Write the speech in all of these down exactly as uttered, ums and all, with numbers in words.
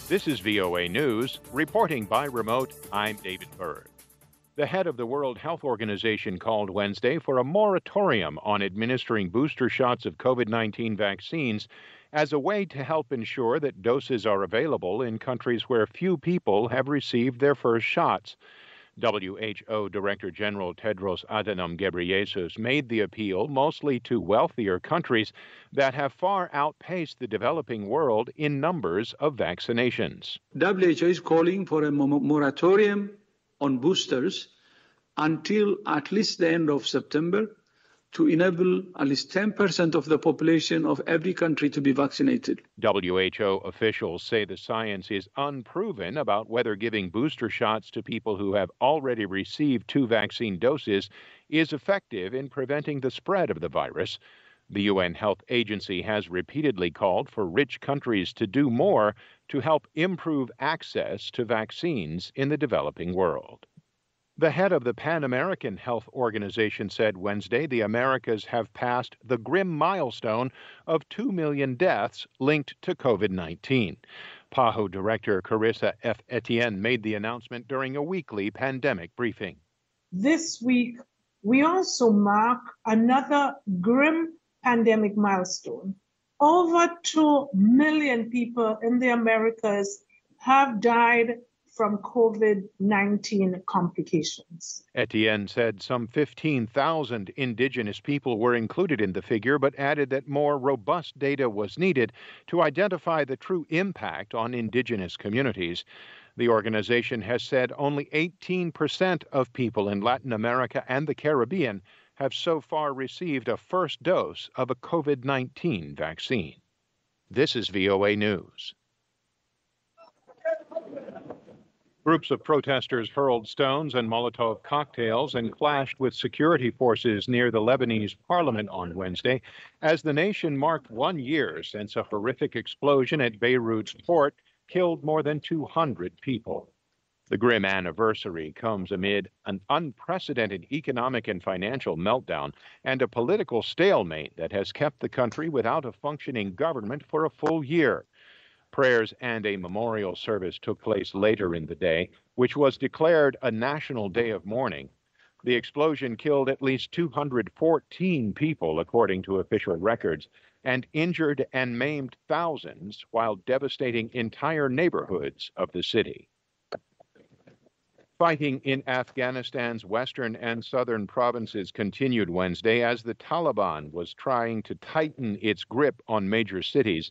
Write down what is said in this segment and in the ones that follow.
This is V O A News. Reporting by remote, I'm David Byrd. The head of the World Health Organization called Wednesday for a moratorium on administering booster shots of COVID nineteen vaccines as a way to help ensure that doses are available in countries where few people have received their first shots. W H O Director General Tedros Adhanom Ghebreyesus made the appeal mostly to wealthier countries that have far outpaced the developing world in numbers of vaccinations. W H O is calling for a moratorium on boosters until at least the end of September to enable at least ten percent of the population of every country to be vaccinated. W H O officials say the science is unproven about whether giving booster shots to people who have already received two vaccine doses is effective in preventing the spread of the virus. The U N Health Agency has repeatedly called for rich countries to do more to help improve access to vaccines in the developing world. The head of the Pan American Health Organization said Wednesday the Americas have passed the grim milestone of two million deaths linked to COVID nineteen. P A H O Director Carissa F. Etienne made the announcement during a weekly pandemic briefing. This week, we also mark another grim pandemic milestone. Over two million people in the Americas have died from COVID nineteen complications. Etienne said some fifteen thousand indigenous people were included in the figure, but added that more robust data was needed to identify the true impact on indigenous communities. The organization has said only eighteen percent of people in Latin America and the Caribbean have so far received a first dose of a COVID nineteen vaccine. This is V O A News. Groups of protesters hurled stones and Molotov cocktails and clashed with security forces near the Lebanese parliament on Wednesday as the nation marked one year since a horrific explosion at Beirut's port killed more than two hundred people. The grim anniversary comes amid an unprecedented economic and financial meltdown and a political stalemate that has kept the country without a functioning government for a full year. Prayers and a memorial service took place later in the day, which was declared a national day of mourning. The explosion killed at least two hundred fourteen people, according to official records, and injured and maimed thousands while devastating entire neighborhoods of the city. Fighting in Afghanistan's western and southern provinces continued Wednesday as the Taliban was trying to tighten its grip on major cities.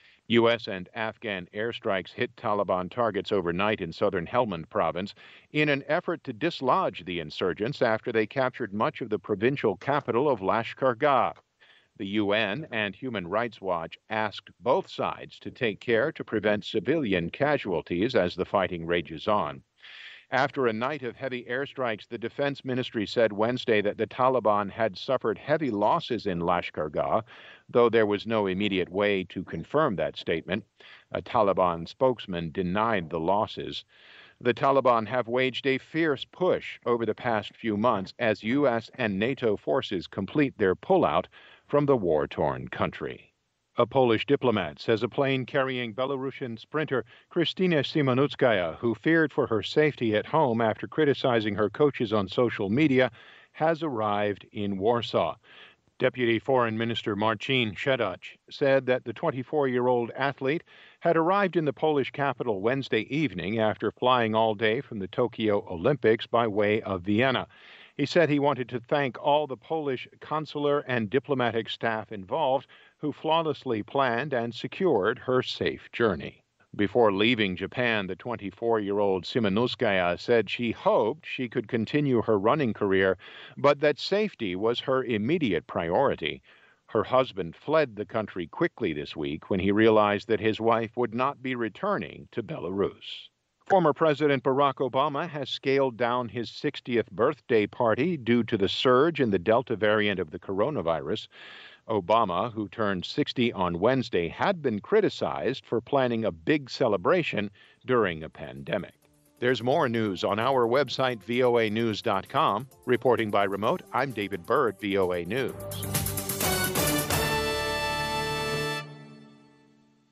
U S and Afghan airstrikes hit Taliban targets overnight in southern Helmand province in an effort to dislodge the insurgents after they captured much of the provincial capital of Lashkar-Gah. The U N and Human Rights Watch asked both sides to take care to prevent civilian casualties as the fighting rages on. After a night of heavy airstrikes, the Defense Ministry said Wednesday that the Taliban had suffered heavy losses in Lashkar-Gah, though there was no immediate way to confirm that statement. A Taliban spokesman denied the losses. The Taliban have waged a fierce push over the past few months as U S and NATO forces complete their pullout from the war-torn country. A Polish diplomat says a plane carrying Belarusian sprinter Krystyna Simonutskaya, who feared for her safety at home after criticizing her coaches on social media, has arrived in Warsaw. Deputy Foreign Minister Marcin Shedach said that the twenty-four-year-old athlete had arrived in the Polish capital Wednesday evening after flying all day from the Tokyo Olympics by way of Vienna. He said he wanted to thank all the Polish consular and diplomatic staff involved who flawlessly planned and secured her safe journey. Before leaving Japan, the twenty-four-year-old Simonutskaya said she hoped she could continue her running career, but that safety was her immediate priority. Her husband fled the country quickly this week when he realized that his wife would not be returning to Belarus. Former President Barack Obama has scaled down his sixtieth birthday party due to the surge in the Delta variant of the coronavirus. Obama, who turned sixty on Wednesday, had been criticized for planning a big celebration during a pandemic. There's more news on our website, V O A news dot com. Reporting by remote, I'm David Byrd, V O A News.